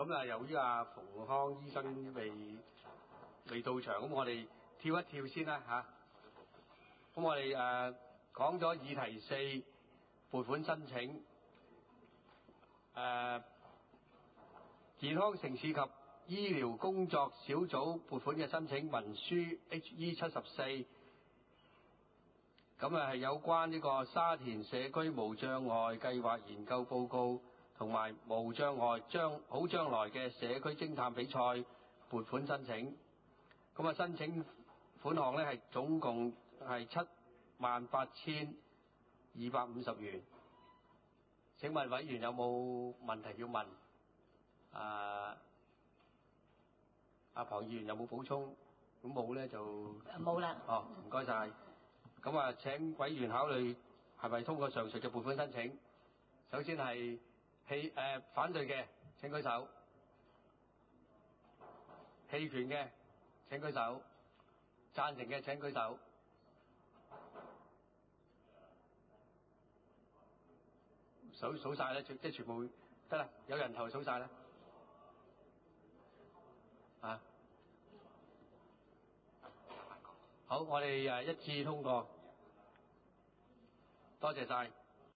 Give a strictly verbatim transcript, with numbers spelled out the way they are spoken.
咁啊，由於阿馮康醫生未未到場，咁我哋跳一跳先啦嚇。咁我哋誒講咗議題四撥款申請，誒健康城市及醫療工作小組撥款嘅申請文書 H E 七十四，咁啊係有關呢個沙田社區無障礙計劃研究報告同埋無障礙將好將來嘅社區偵探比賽撥款申請。咁啊申請款項呢係總共係七萬八千二百五十元。請問委員有冇問題要問？啊，阿龐議員有冇補充？咁冇呢就冇啦。 哦，唔該晒。咁啊，請委員考慮係咪通過上述嘅撥款申請。首先係棄誒反對嘅請舉手，棄權嘅請舉手，贊成嘅請舉手。數數曬啦，即係全部得啦，有人頭數曬啦。啊，好，我哋誒一致通過，多謝曬。